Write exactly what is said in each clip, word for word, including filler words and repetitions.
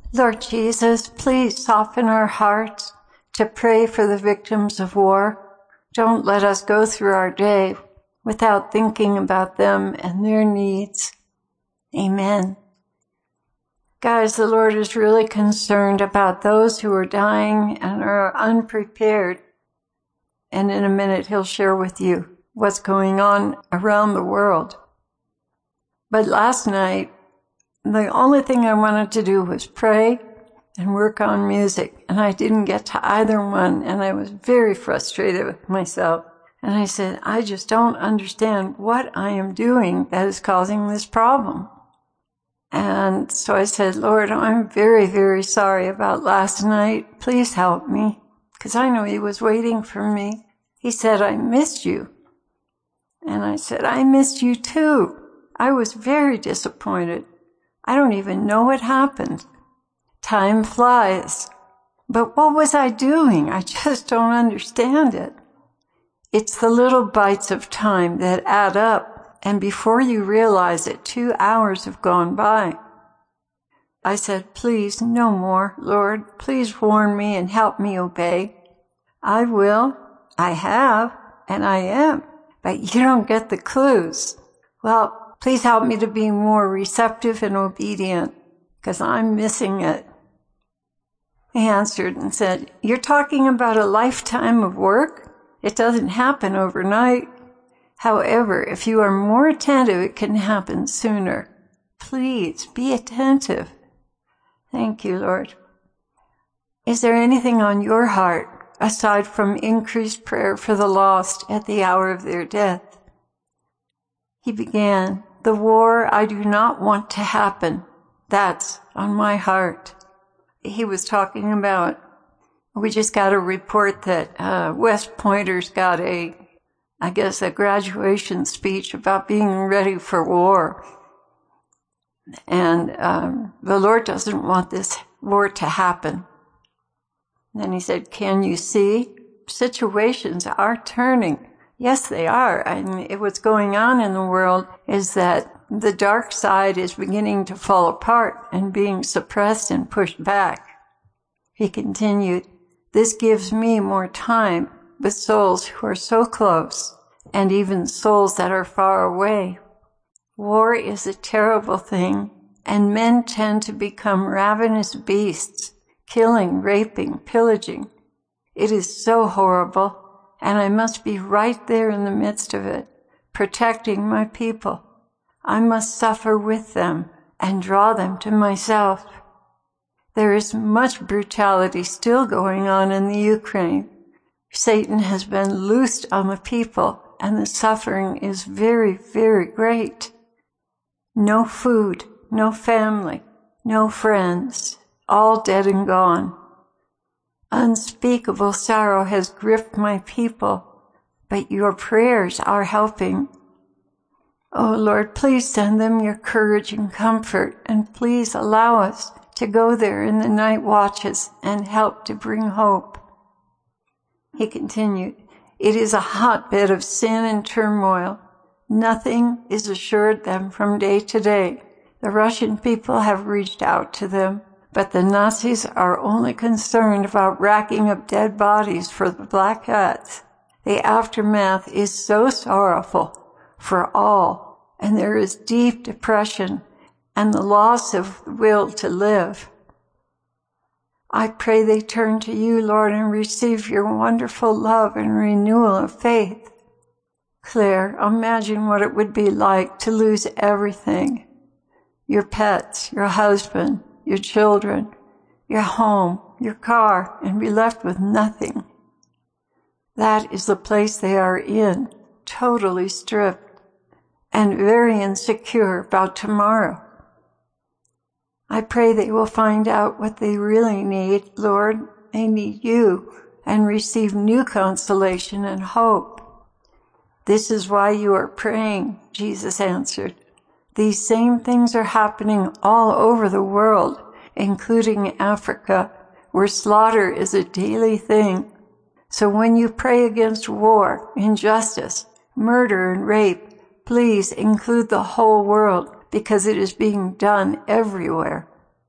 Lord Jesus, please soften our hearts to pray for the victims of war. Don't let us go through our day without thinking about them and their needs. Amen. Guys, the Lord is really concerned about those who are dying and are unprepared. And in a minute, he'll share with you what's going on around the world. But last night, the only thing I wanted to do was pray and work on music. And I didn't get to either one. And I was very frustrated with myself. And I said, I just don't understand what I am doing that is causing this problem. And so I said, Lord, I'm very, very sorry about last night. Please help me. Because I know he was waiting for me. He said, I missed you. And I said, I missed you too. I was very disappointed. I don't even know what happened. Time flies. But what was I doing? I just don't understand it. It's the little bites of time that add up. And before you realize it, two hours have gone by. I said, please, no more, Lord. Please warn me and help me obey. I will. I have. And I am. But you don't get the clues. Well, please help me to be more receptive and obedient, because I'm missing it. He answered and said, you're talking about a lifetime of work? It doesn't happen overnight. However, if you are more attentive, it can happen sooner. Please be attentive. Thank you, Lord. Is there anything on your heart aside from increased prayer for the lost at the hour of their death? He began, the war I do not want to happen. That's on my heart. He was talking about, we just got a report that uh, West Pointers got a I guess, a graduation speech about being ready for war. And um, the Lord doesn't want this war to happen. And then he said, can you see? Situations are turning. Yes, they are. I mean, what's going on in the world is that the dark side is beginning to fall apart and being suppressed and pushed back. He continued, this gives me more time with souls who are so close, and even souls that are far away. War is a terrible thing, and men tend to become ravenous beasts, killing, raping, pillaging. It is so horrible, and I must be right there in the midst of it, protecting my people. I must suffer with them and draw them to myself. There is much brutality still going on in the Ukraine. Satan has been loosed on the people, and the suffering is very, very great. No food, no family, no friends, all dead and gone. Unspeakable sorrow has gripped my people, but your prayers are helping. Oh Lord, please send them your courage and comfort, and please allow us to go there in the night watches and help to bring hope. He continued, it is a hotbed of sin and turmoil. Nothing is assured them from day to day. The Russian people have reached out to them, but the Nazis are only concerned about racking up dead bodies for the Black Hats. The aftermath is so sorrowful for all, and there is deep depression and the loss of will to live. I pray they turn to you, Lord, and receive your wonderful love and renewal of faith. Claire, imagine what it would be like to lose everything. Your pets, your husband, your children, your home, your car, and be left with nothing. That is the place they are in, totally stripped and very insecure about tomorrow. I pray they will find out what they really need, Lord. They need you, and receive new consolation and hope. This is why you are praying, Jesus answered. These same things are happening all over the world, including Africa, where slaughter is a daily thing. So when you pray against war, injustice, murder, and rape, please include the whole world, because it is being done everywhere.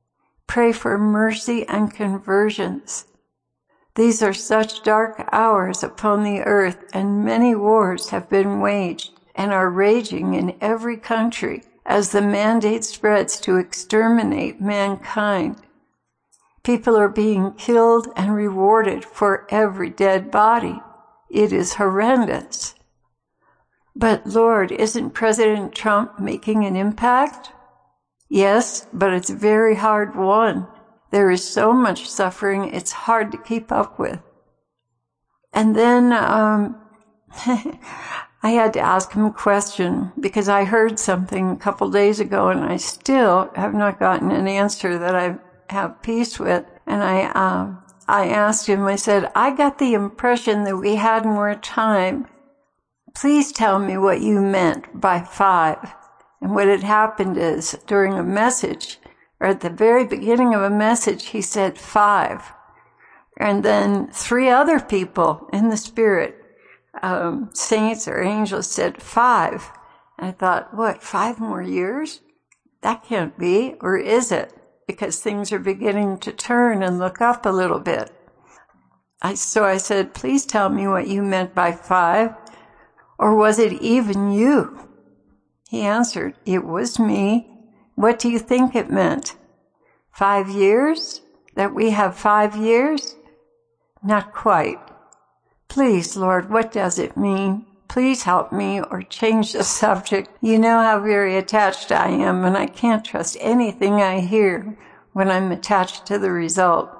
Pray for mercy and conversions. These are such dark hours upon the earth, and many wars have been waged and are raging in every country as the mandate spreads to exterminate mankind. People are being killed and rewarded for every dead body. It is horrendous. But Lord, isn't President Trump making an impact? Yes, but it's very hard won. There is so much suffering, it's hard to keep up with. And then um, I had to ask him a question because I heard something a couple days ago and I still have not gotten an answer that I have peace with. And I, um, I asked him, I said, I got the impression that we had more time. Please tell me what you meant by five. And what had happened is, during a message, or at the very beginning of a message, he said five. And then three other people in the spirit, um, saints or angels, said five. And I thought, what, five more years? That can't be, or is it? Because things are beginning to turn and look up a little bit. I, so I said, please tell me what you meant by five. Or was it even you? He answered, it was me. What do you think it meant? Five years? That we have five years? Not quite. Please, Lord, what does it mean? Please help me or change the subject. You know how very attached I am, and I can't trust anything I hear when I'm attached to the result.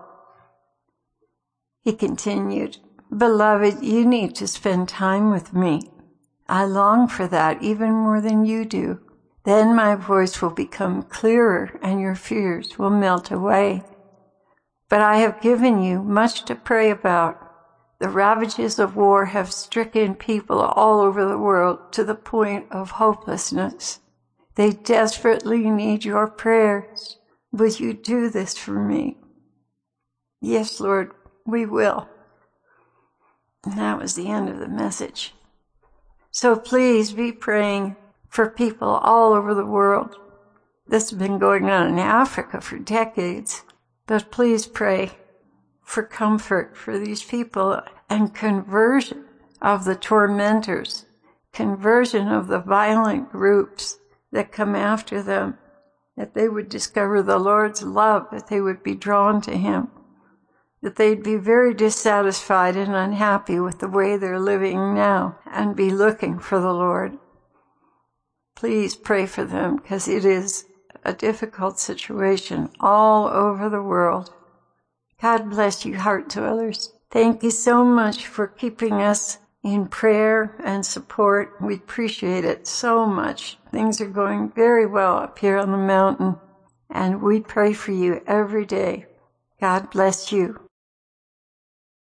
He continued, Beloved, you need to spend time with me. I long for that even more than you do. Then my voice will become clearer and your fears will melt away. But I have given you much to pray about. The ravages of war have stricken people all over the world to the point of hopelessness. They desperately need your prayers. Will you do this for me? Yes, Lord, we will. And that was the end of the message. So please be praying for people all over the world. This has been going on in Africa for decades. But please pray for comfort for these people and conversion of the tormentors, conversion of the violent groups that come after them, that they would discover the Lord's love, that they would be drawn to Him, that they'd be very dissatisfied and unhappy with the way they're living now and be looking for the Lord. Please pray for them because it is a difficult situation all over the world. God bless you, Heart Dwellers. Thank you so much for keeping us in prayer and support. We appreciate it so much. Things are going very well up here on the mountain, and we pray for you every day. God bless you.